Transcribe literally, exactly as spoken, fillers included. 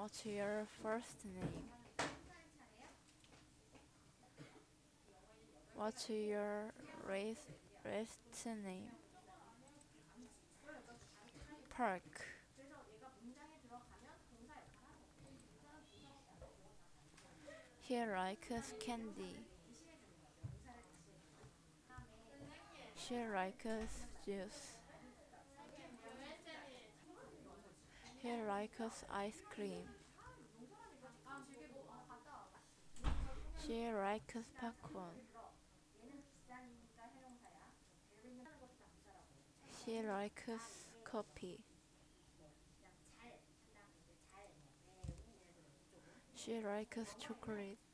What's your first name? What's your race, last name? Park. He likes candy. She likes juice. He likes ice cream. She likes popcorn. She likes coffee. She likes chocolate.